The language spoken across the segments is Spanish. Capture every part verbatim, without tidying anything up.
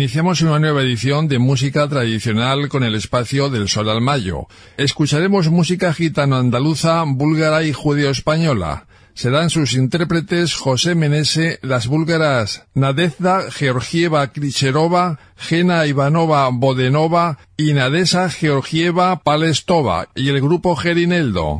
Iniciamos una nueva edición de música tradicional con el espacio del Sol al Mayo. Escucharemos música gitano-andaluza, búlgara y judeo-española. Serán sus intérpretes José Menese, las búlgaras Nadezhda Georgieva Klicherova, Gena Ivanova Bodenova y Nadesa Georgieva Palestova y el grupo Gerineldo.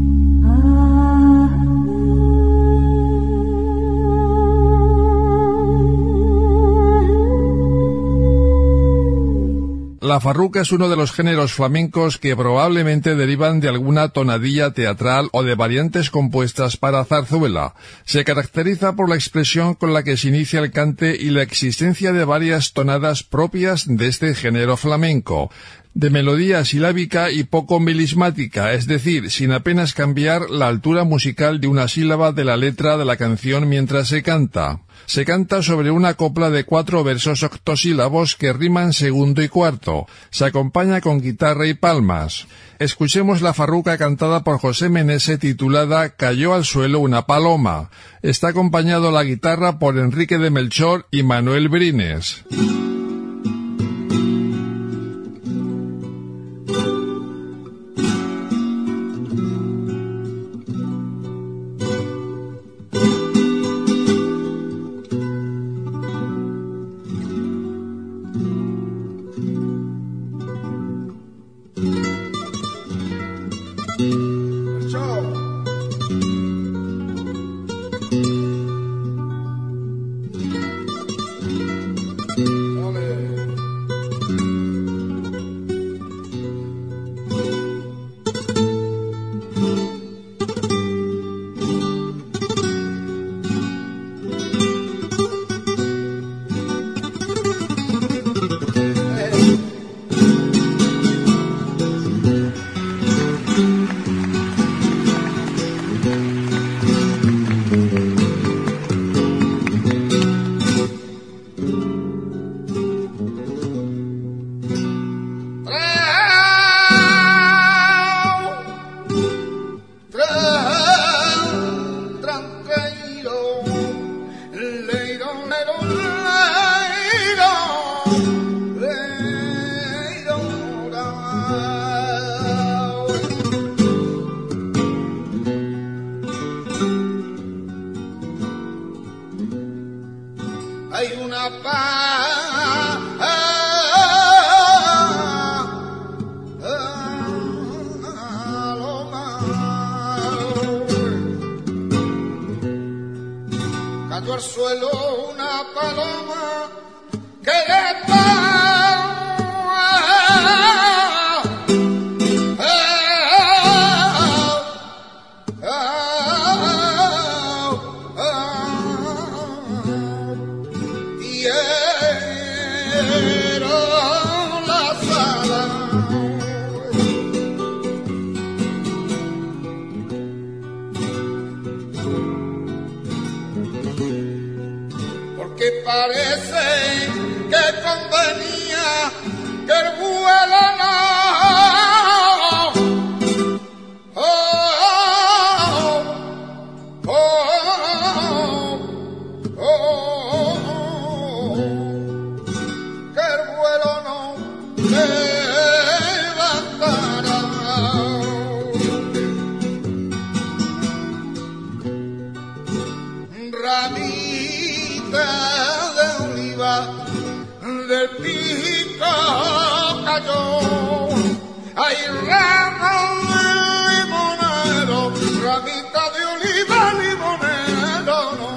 La farruca es uno de los géneros flamencos que probablemente derivan de alguna tonadilla teatral o de variantes compuestas para zarzuela. Se caracteriza por la expresión con la que se inicia el cante y la existencia de varias tonadas propias de este género flamenco, de melodía silábica y poco melismática, es decir, sin apenas cambiar la altura musical de una sílaba de la letra de la canción mientras se canta. Se canta sobre una copla de cuatro versos octosílabos que riman segundo y cuarto. Se acompaña con guitarra y palmas. Escuchemos la farruca cantada por José Menese titulada Cayó al suelo una paloma. Está acompañado la guitarra por Enrique de Melchor y Manuel Brines. Hay una paloma cayó al suelo una paloma que le parece que convenía que el vuelo no oh, oh, oh, oh, que el vuelo no levantara ramita del pico cayó, hay ramos de limonero, ramita de oliva limonero, no.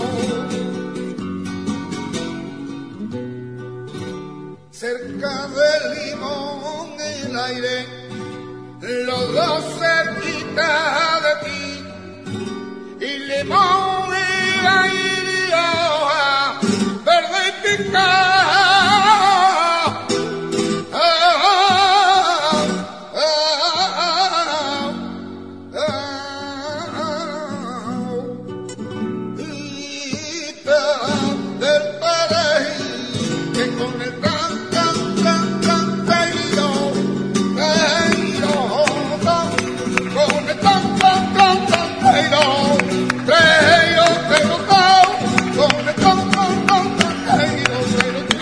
Cerca del limón el aire, los dos cerquita de ti, y limón y aire y hoja, verde y picada. Hey,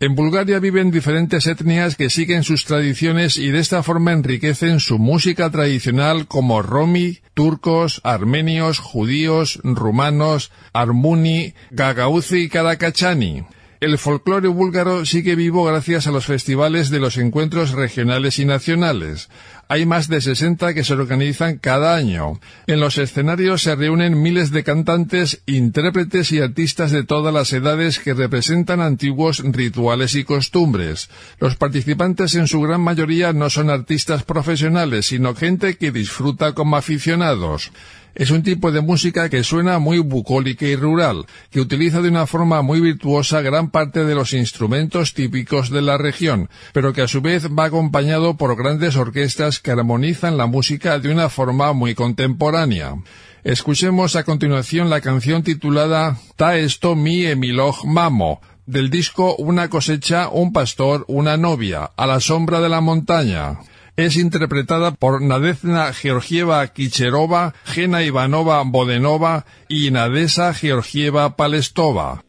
En Bulgaria viven diferentes etnias que siguen sus tradiciones y de esta forma enriquecen su música tradicional como romi, turcos, armenios, judíos, rumanos, armuni, gagauzi y karakachani. El folclore búlgaro sigue vivo gracias a los festivales de los encuentros regionales y nacionales. Hay más de sesenta que se organizan cada año. En los escenarios se reúnen miles de cantantes, intérpretes y artistas de todas las edades que representan antiguos rituales y costumbres. Los participantes en su gran mayoría no son artistas profesionales, sino gente que disfruta como aficionados. Es un tipo de música que suena muy bucólica y rural, que utiliza de una forma muy virtuosa gran parte de los instrumentos típicos de la región, pero que a su vez va acompañado por grandes orquestas que armonizan la música de una forma muy contemporánea. Escuchemos a continuación la canción titulada Ta esto mi emiloj mamo, del disco Una cosecha, un pastor, una novia, a la sombra de la montaña. Es interpretada por Nadezhda Georgieva Kicherova, Gena Ivanova Bodenova y Nadesa Georgieva Palestova.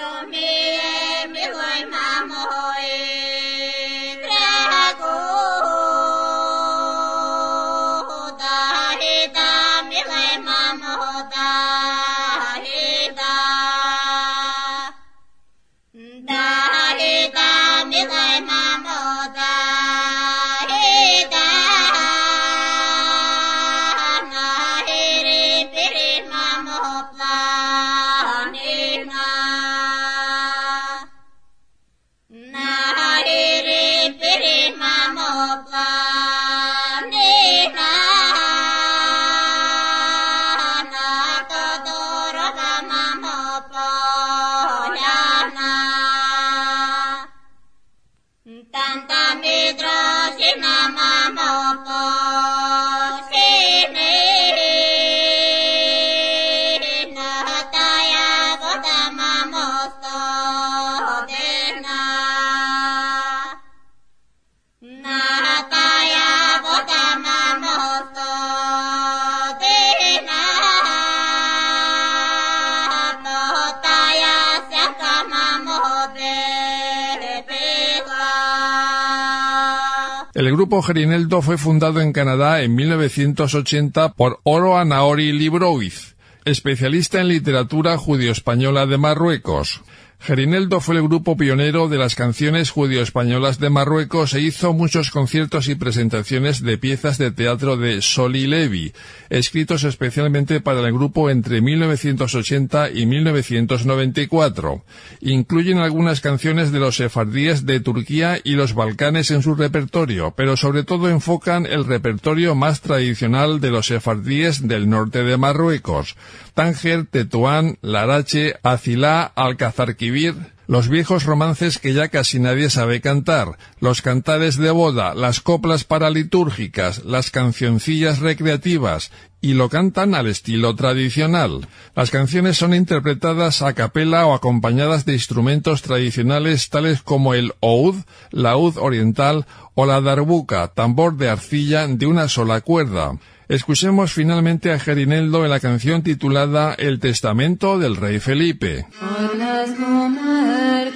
El grupo Gerineldo fue fundado en Canadá en mil novecientos ochenta por Oro Anaori Libroiz, especialista en literatura judío-española de Marruecos. Gerineldo fue el grupo pionero de las canciones judío-españolas de Marruecos e hizo muchos conciertos y presentaciones de piezas de teatro de Soli Levi, escritos especialmente para el grupo entre mil novecientos ochenta y mil novecientos noventa y cuatro. Incluyen algunas canciones de los sefardíes de Turquía y los Balcanes en su repertorio, pero sobre todo enfocan el repertorio más tradicional de los sefardíes del norte de Marruecos: Tánger, Tetuán, Larache, Azilá, Alcazarquivir, los viejos romances que ya casi nadie sabe cantar, los cantares de boda, las coplas paralitúrgicas, las cancioncillas recreativas, y lo cantan al estilo tradicional. Las canciones son interpretadas a capela o acompañadas de instrumentos tradicionales tales como el oud, laúd oriental, o la darbuka, tambor de arcilla de una sola cuerda. Escuchemos finalmente a Gerineldo en la canción titulada El testamento del rey Felipe. Por las comarcas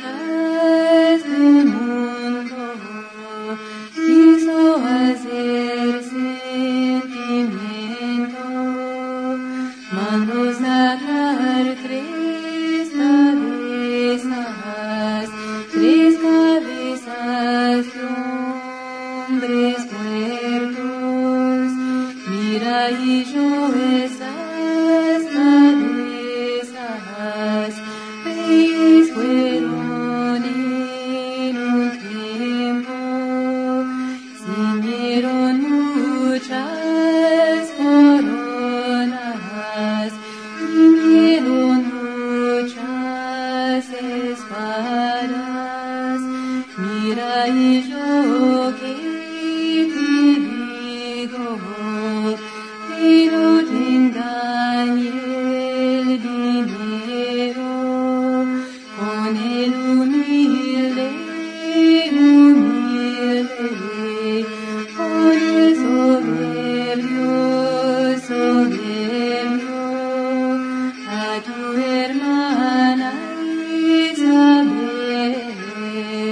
del mundo quiso hacer sentimiento, mandó sacar tres cabezas, tres cabezas de hombres muertos. Mira y yo esas cabezas, reyes fueron en un tiempo, ciñeron muchas coronas, ciñeron muchas espadas. Mira y yo que te digo, que no te engañe el dinero, con el humilde, humilde, con el soberbio, soberbio, a tu hermana Isabel.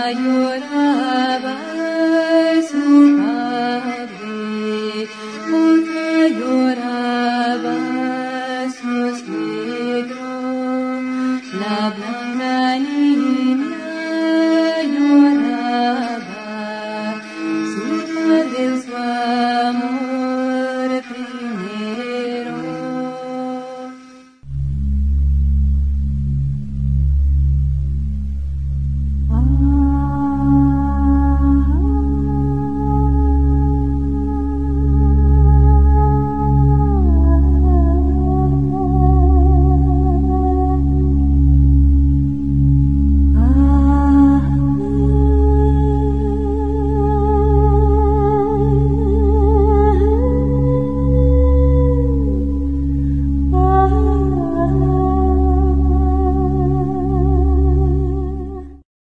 llorar.